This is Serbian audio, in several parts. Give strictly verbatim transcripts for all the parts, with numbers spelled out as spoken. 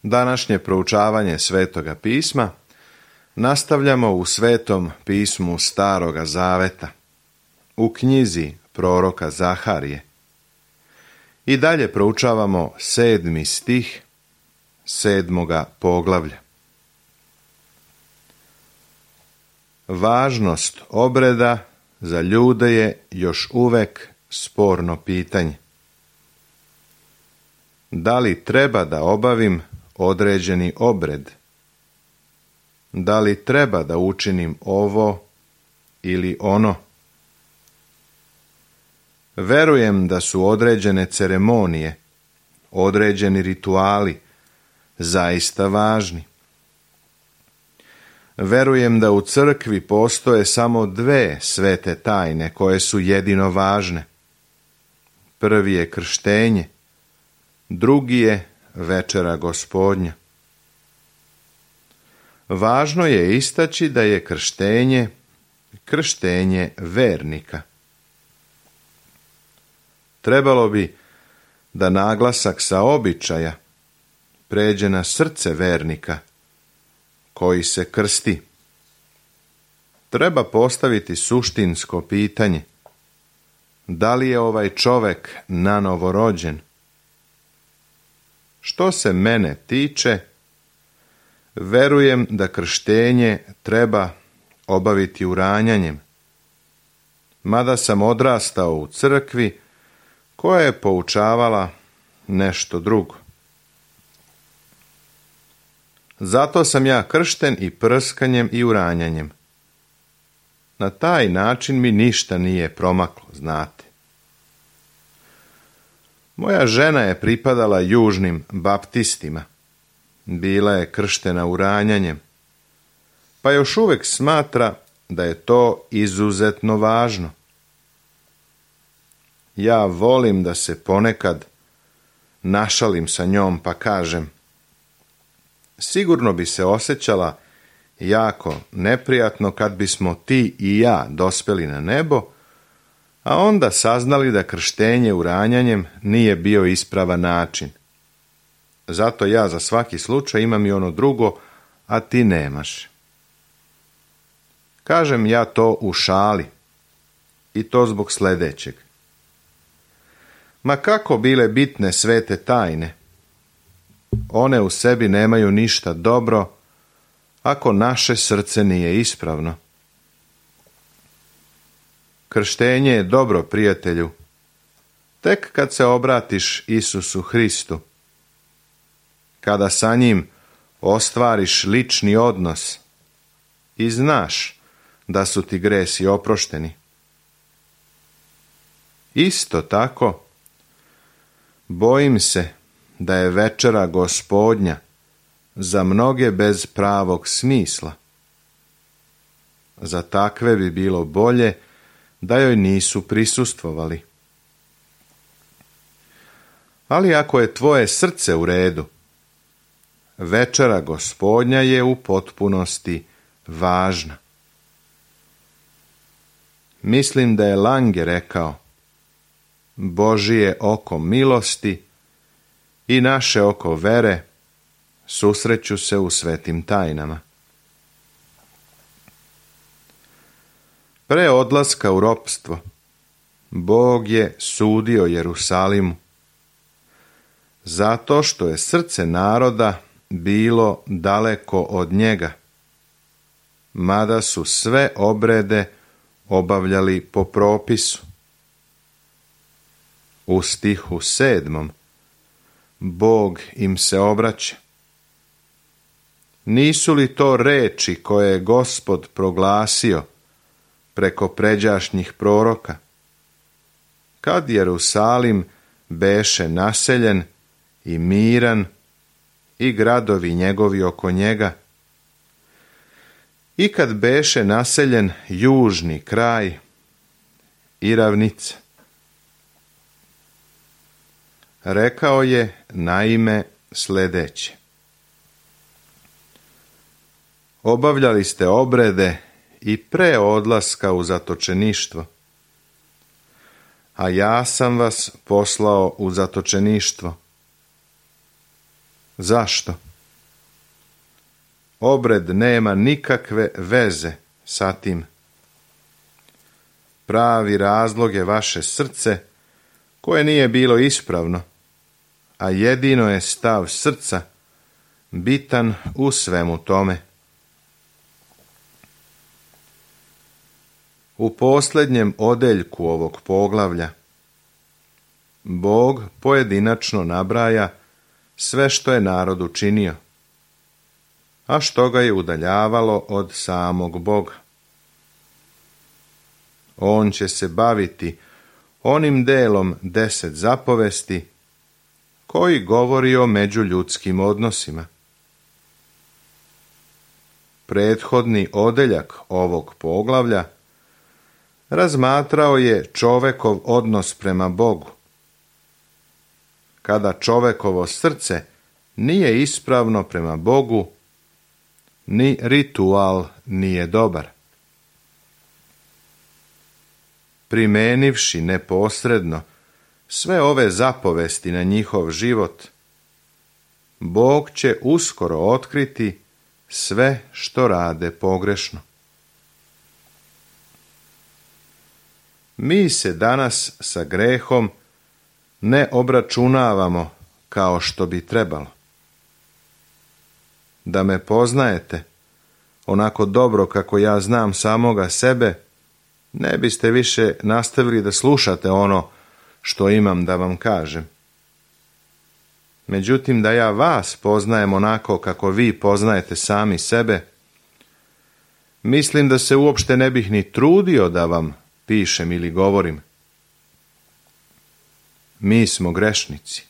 Današnje proučavanje Svetoga pisma nastavljamo u Svetom pismu Staroga Zaveta, u knjizi proroka Zaharije. I dalje proučavamo sedmi stih sedmoga poglavlja. Važnost obreda za ljude je još uvek sporno pitanje. Da li treba da obavim određeni obred? Da li treba da učinim ovo ili ono? Verujem da su određene ceremonije, određeni rituali zaista važni. Verujem da u crkvi postoje samo dve svete tajne koje su jedino važne. Prvi je krštenje, drugi je večera Gospodnja. Važno je istaći da je krštenje krštenje vernika. Trebalo bi da naglasak sa običaja pređe na srce vernika koji se krsti. Treba postaviti suštinsko pitanje: da li je ovaj čovek nanovo rođen? Što se mene tiče, verujem da krštenje treba obaviti uranjanjem, mada sam odrastao u crkvi koja je poučavala nešto drugo. Zato sam ja kršten i prskanjem i uranjanjem. Na taj način mi ništa nije promaklo, znate. Moja žena je pripadala južnim baptistima. Bila je krštena uranjanjem, pa još uvek smatra da je to izuzetno važno. Ja volim da se ponekad našalim sa njom pa kažem: sigurno bi se osjećala jako neprijatno kad bismo ti i ja dospeli na nebo, a onda saznali da krštenje uranjanjem nije bio ispravan način. Zato ja za svaki slučaj imam i ono drugo, a ti nemaš. Kažem ja to u šali, i to zbog sljedećeg. Ma kako bile bitne svete tajne, one u sebi nemaju ništa dobro ako naše srce nije ispravno. Krštenje je dobro, prijatelju, tek kad se obratiš Isusu Hristu, kada sa njim ostvariš lični odnos i znaš da su ti gresi oprošteni. Isto tako, bojim se da je večera Gospodnja za mnoge bez pravog smisla. Za takve bi bilo bolje da joj nisu prisustvovali. Ali ako je tvoje srce u redu, večera Gospodnja je u potpunosti važna. Mislim da je Lange rekao: Božije oko milosti i naše oko vere susreću se u svetim tajnama. Pre odlaska u ropstvo, Bog je sudio Jerusalimu, zato što je srce naroda bilo daleko od njega, mada su sve obrede obavljali po propisu. U stihu sedmom Bog im se obraća: nisu li to reči koje je Gospod proglasio preko pređašnjih proroka, kad Jerusalim beše naseljen i miran i gradovi njegovi oko njega, i kad beše naseljen južni kraj i ravnica? Rekao je naime sljedeće: obavljali ste obrede i pre odlaska u zatočeništvo, a ja sam vas poslao u zatočeništvo. Zašto? obred nema nikakve veze sa tim. Pravi razlog je vaše srce, koje nije bilo ispravno, a jedino je stav srca bitan u svemu tome. U posljednjem odeljku ovog poglavlja Bog pojedinačno nabraja sve što je narod učinio, a što ga je udaljavalo od samog Boga. On će se baviti onim delom deset zapovesti koji govori o međuljudskim odnosima. Prethodni odeljak ovog poglavlja razmatrao je čovekov odnos prema Bogu. Kada čovekovo srce nije ispravno prema Bogu, ni ritual nije dobar. Primenivši neposredno sve ove zapovesti na njihov život, Bog će uskoro otkriti sve što rade pogrešno. Mi se danas sa grehom ne obračunavamo kao što bi trebalo. Da me poznajete onako dobro kako ja znam samoga sebe, ne biste više nastavili da slušate ono što imam da vam kažem. Međutim, da ja vas poznajem onako kako vi poznajete sami sebe, mislim da se uopšte ne bih ni trudio da vam pišem ili govorim. Mi smo grešnici.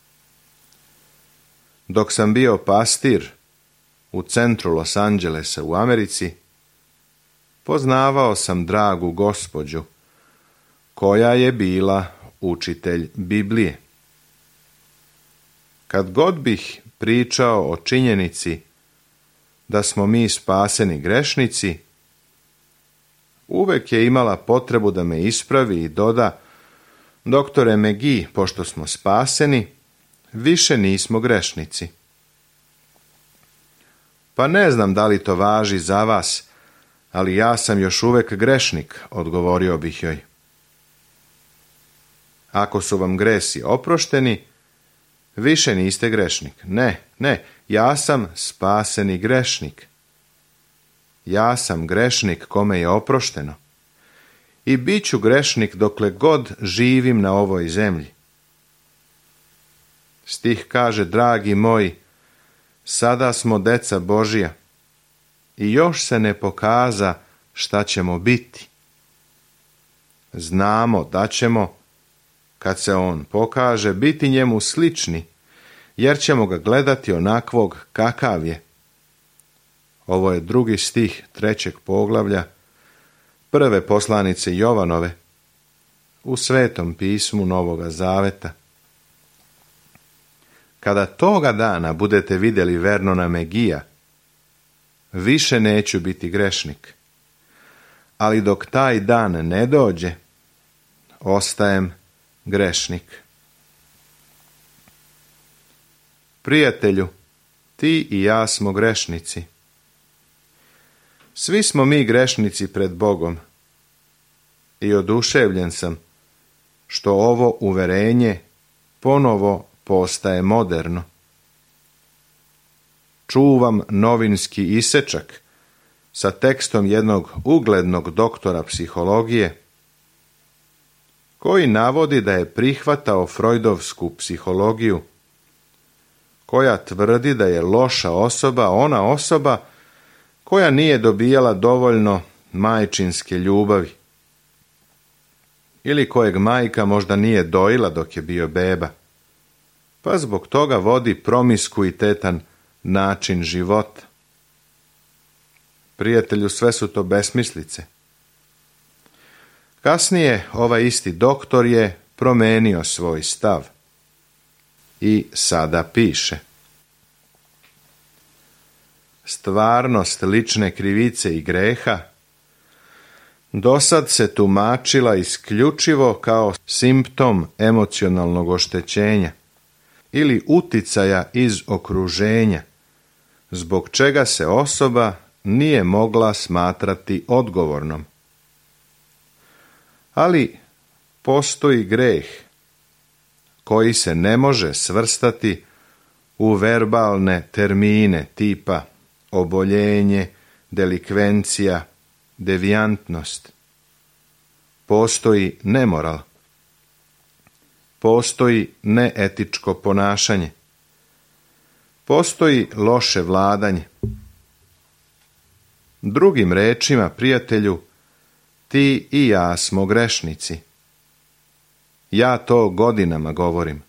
Dok sam bio pastir u centru Los Angelesa u Americi, poznavao sam dragu gospođu, koja je bila učitelj Biblije. Kad god bih pričao o činjenici da smo mi spaseni grešnici, uvek je imala potrebu da me ispravi i doda: doktore McGee, pošto smo spaseni, više nismo grešnici. Pa ne znam da li to važi za vas, ali ja sam još uvek grešnik, odgovorio bih joj. Ako su vam gresi oprošteni, više niste grešnik. Ne, ne, ja sam spaseni grešnik. Ja sam grešnik kome je oprošteno. I bit ću grešnik dokle god živim na ovoj zemlji. Stih kaže: dragi moji, sada smo deca Božija i još se ne pokaza šta ćemo biti. Znamo da ćemo, kad se on pokaže, biti njemu slični, jer ćemo ga gledati onakvog kakav je. Ovo je drugi stih trećeg poglavlja prve poslanice Jovanove u Svetom pismu Novoga Zaveta. Kada toga dana budete vidjeli Vernona McGee-a, više neću biti grešnik. Ali dok taj dan ne dođe, ostajem grešnik. Prijatelju, ti i ja smo grešnici. Svi smo mi grešnici pred Bogom. I oduševljen sam što ovo uverenje ponovo postaje moderno. Čuvam novinski isečak sa tekstom jednog uglednog doktora psihologije, koji navodi da je prihvatao Freudovsku psihologiju, koja tvrdi da je loša osoba ona osoba koja nije dobijala dovoljno majčinske ljubavi, ili kojeg majka možda nije dojila dok je bio beba, pa zbog toga vodi promiskuitetan način života. Prijatelju, sve su to besmislice. Kasnije ovaj isti doktor je promenio svoj stav i sada piše: stvarnost lične krivice i greha dosad se tumačila isključivo kao simptom emocionalnog oštećenja ili uticaja iz okruženja, zbog čega se osoba nije mogla smatrati odgovornom. Ali postoji greh koji se ne može svrstati u verbalne termine tipa oboljenje, delikvencija, devijantnost. Postoji nemoral. Postoji neetičko ponašanje. Postoji loše vladanje. Drugim rečima, prijatelju, ti i ja smo grešnici. Ja to godinama govorim.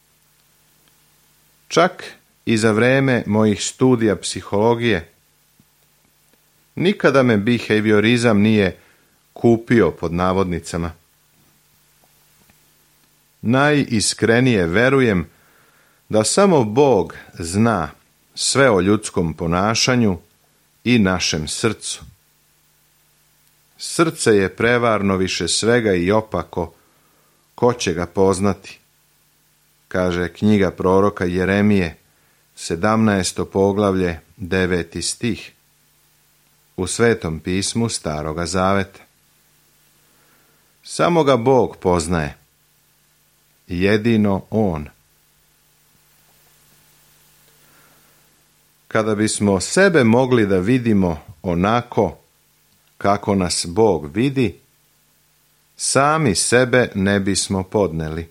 Čak i za vreme mojih studija psihologije nikada me behaviorizam nije kupio pod navodnicama. Najiskrenije verujem da samo Bog zna sve o ljudskom ponašanju i našem srcu. Srce je prevarno više svega i opako, ko će ga poznati, kaže knjiga proroka Jeremije, sedamnaesto poglavlje, deveti stih, u Svetom pismu Staroga Zaveta. Samo ga Bog poznaje, jedino On. Kada bismo sebe mogli da vidimo onako kako nas Bog vidi, sami sebe ne bismo podneli.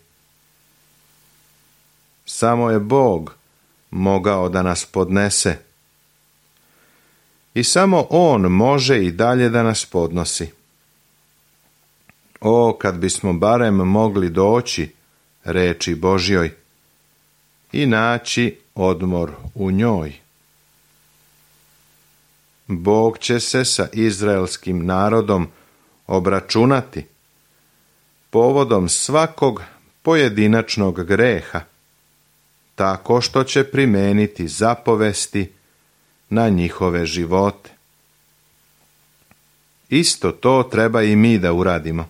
Samo je Bog mogao da nas podnese. I samo On može i dalje da nas podnosi. O, kad bismo barem mogli doći reči Božjoj i naći odmor u njoj. Bog će se sa izraelskim narodom obračunati povodom svakog pojedinačnog greha, tako što će primeniti zapovesti na njihove živote. Isto to treba i mi da uradimo.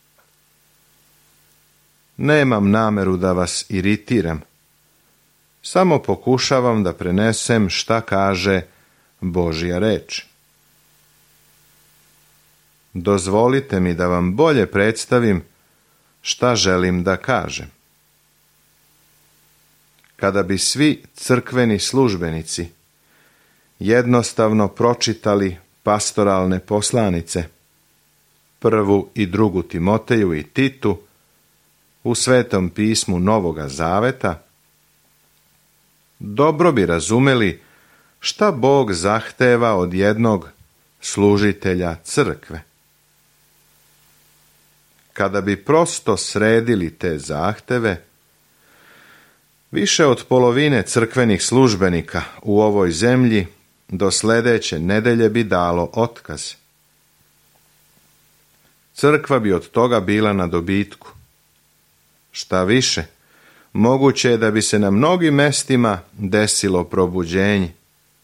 Nemam nameru da vas iritiram. Samo pokušavam da prenesem šta kaže Božja reč. Dozvolite mi da vam bolje predstavim šta želim da kažem. Kada bi svi crkveni službenici jednostavno pročitali pastoralne poslanice, prvu i drugu Timoteju i Titu, u Svetom pismu Novoga Zaveta, dobro bi razumeli šta Bog zahteva od jednog služitelja crkve. Kada bi prosto sredili te zahteve, više od polovine crkvenih službenika u ovoj zemlji do sljedeće nedelje bi dalo otkaz. Crkva bi od toga bila na dobitku. Šta više, moguće je da bi se na mnogim mestima desilo probuđenje.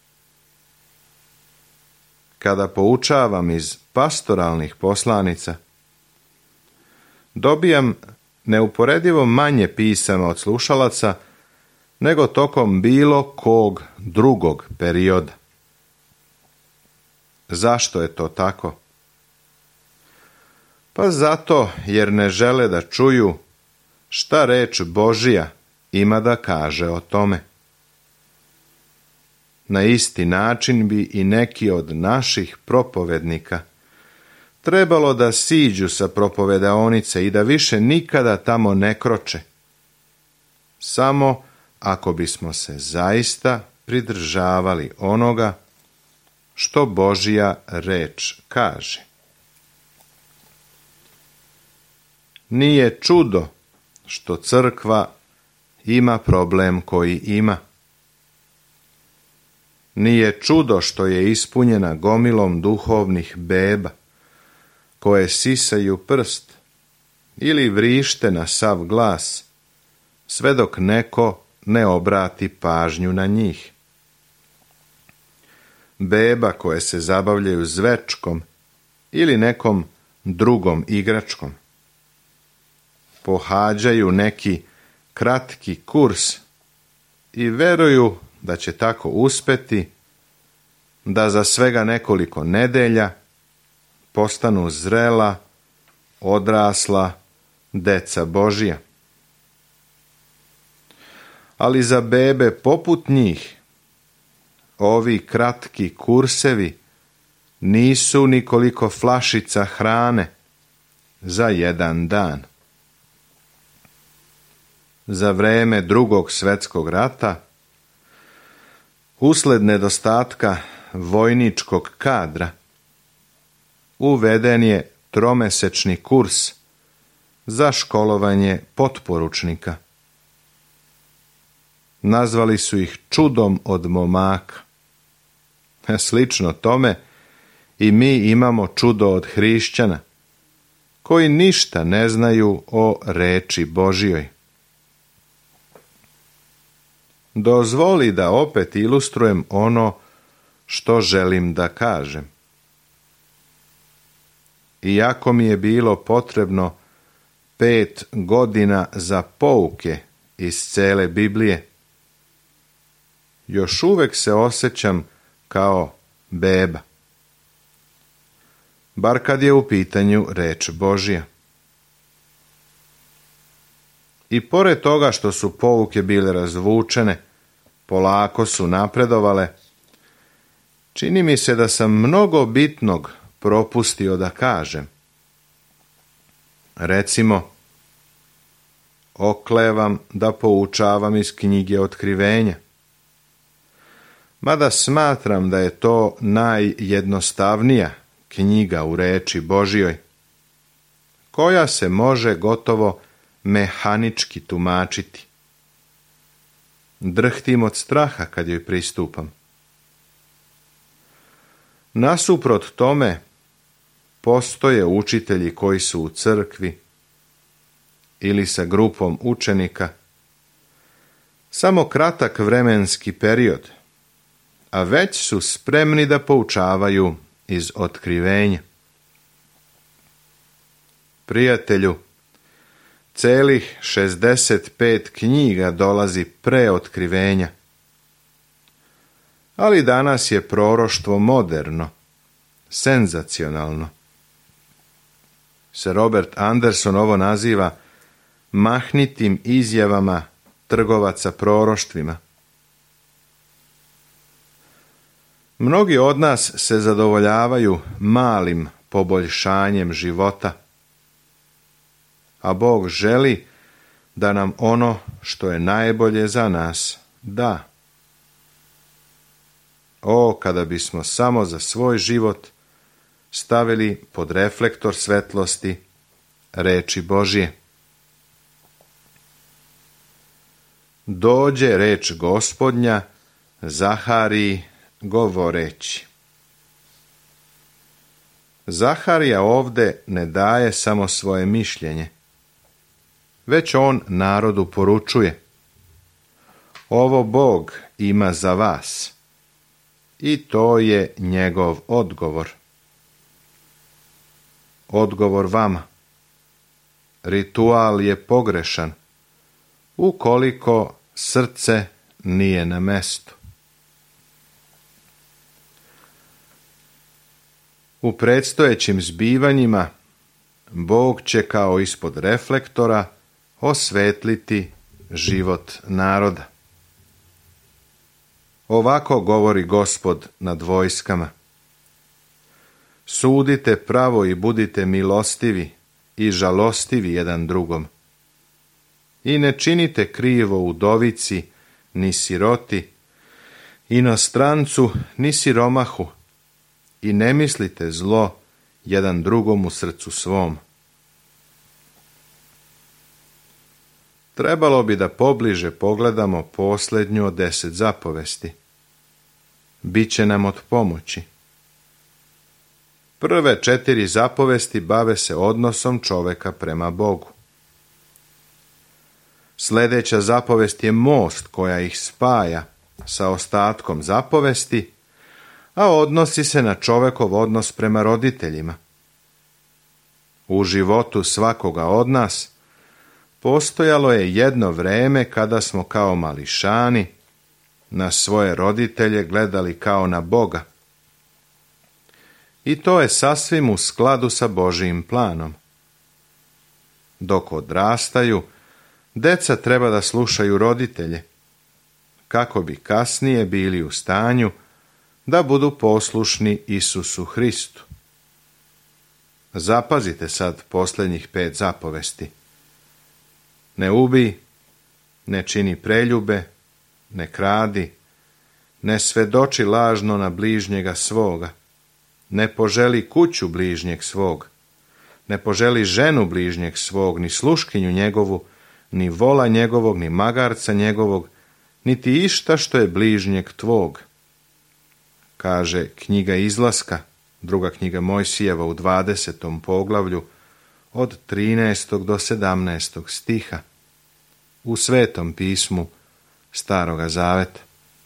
Kada poučavam iz pastoralnih poslanica, dobijam neuporedivo manje pisama od slušalaca nego tokom bilo kog drugog perioda. Zašto je to tako? Pa zato jer ne žele da čuju šta reč Božja ima da kaže o tome. Na isti način bi i neki od naših propovednika trebalo da siđu sa propovedaonice i da više nikada tamo ne kroče. Samo ako bismo se zaista pridržavali onoga što Božja reč kaže. Nije čudo što crkva ima problem koji ima. Nije čudo što je ispunjena gomilom duhovnih beba, koje sisaju prst ili vrište na sav glas, sve dok neko ne obrati pažnju na njih. Beba koje se zabavljaju zvečkom ili nekom drugom igračkom. Pohađaju neki kratki kurs i veruju da će tako uspeti da za svega nekoliko nedelja postanu zrela, odrasla deca Božja. Ali za bebe poput njih ovi kratki kursevi nisu nikoliko flašica hrane za jedan dan. Za vreme Drugog svjetskog rata, usled nedostatka vojničkog kadra, uveden je tromesečni kurs za školovanje potporučnika. Nazvali su ih čudom od momaka. Slično tome i mi imamo čudo od hrišćana, koji ništa ne znaju o reči Božjoj. Dozvoli da opet ilustrujem ono što želim da kažem. Iako mi je bilo potrebno pet godina za pouke iz cele Biblije, još uvek se osjećam kao beba. Bar kad je u pitanju reč Božja. I pored toga što su pouke bile razvučene, polako su napredovale, čini mi se da sam mnogo bitnog propustio da kažem. Recimo, oklevam da poučavam iz knjige Otkrivenja, mada smatram da je to najjednostavnija knjiga u reči Božjoj, koja se može gotovo mehanički tumačiti. Drhtim od straha kad joj pristupam. Nasuprot tome, postoje učitelji koji su u crkvi ili sa grupom učenika samo kratak vremenski period, a već su spremni da poučavaju iz Otkrivenja. Prijatelju, celih šezdeset pet knjiga dolazi pre Otkrivenja, ali danas je proroštvo moderno, senzacionalno. Sir Robert Anderson ovo naziva mahnitim izjavama trgovaca proroštvima. Mnogi od nas se zadovoljavaju malim poboljšanjem života, a Bog želi da nam ono što je najbolje za nas da. O, kada bismo samo za svoj život stavili pod reflektor svetlosti reči Božje. Dođe reč Gospodnja Zahariji govoreći. Zaharija ovde ne daje samo svoje mišljenje, već on narodu poručuje: ovo Bog ima za vas. I to je njegov odgovor. Odgovor vama. Ritual je pogrešan ukoliko srce nije na mestu. U predstojećim zbivanjima Bog će kao ispod reflektora osvetliti život naroda. Ovako govori Gospod nad vojskama: sudite pravo i budite milostivi i žalostivi jedan drugom. I ne činite krivo udovici, ni siroti, inostrancu, ni siromahu, i ne mislite zlo jedan drugom u srcu svom. Trebalo bi da pobliže pogledamo posljednju od deset zapovesti. Biće nam od pomoći. Prve četiri zapovesti bave se odnosom čoveka prema Bogu. Sljedeća zapovest je most koja ih spaja sa ostatkom zapovesti, a odnosi se na čovekov odnos prema roditeljima. U životu svakoga od nas postojalo je jedno vreme kada smo kao mališani na svoje roditelje gledali kao na Boga I to je sasvim u skladu sa Božijim planom. Dok odrastaju, deca treba da slušaju roditelje, kako bi kasnije bili u stanju da budu poslušni Isusu Hristu. Zapazite sad posljednjih pet zapovesti. Ne ubij, ne čini preljube, ne kradi, ne svedoči lažno na bližnjega svoga, ne poželi kuću bližnjeg svog, ne poželi ženu bližnjeg svog, ni sluškinju njegovu, ni vola njegovog, ni magarca njegovog, niti išta što je bližnjeg tvog. Kaže knjiga Izlaska, druga knjiga Mojsijeva u dvadesetom poglavlju, od trinaestog do sedamnaestog stiha, u Svetom pismu Staroga Zaveta.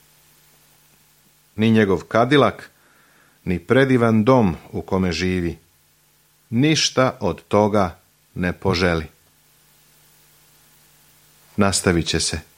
Ni njegov kadilak, ni predivan dom u kome živi, ništa od toga ne poželi. Nastavit će se